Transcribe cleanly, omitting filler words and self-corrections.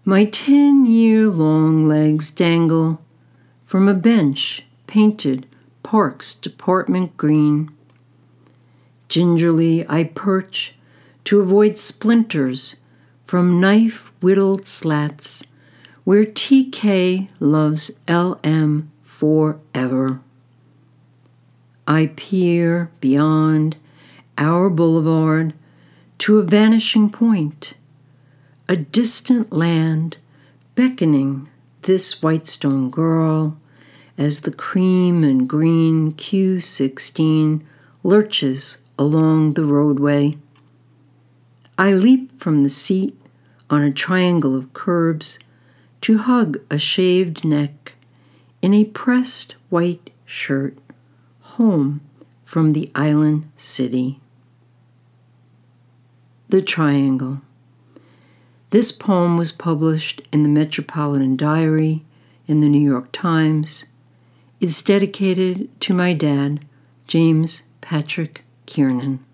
My 10-year-long legs dangle from a bench painted Parks Department green. Gingerly I perch to avoid splinters from knife-whittled slats where TK loves LM forever. I peer beyond our boulevard to a vanishing point, a distant land beckoning this Whitestone girl as the cream and green Q16 lurches along the roadway. I leap from the seat on a triangle of curbs to hug a shaved neck in a pressed white shirt, home from the island city. The Triangle. This poem was published in the Metropolitan Diary in the New York Times. It's dedicated to my dad, James Patrick Kiernan.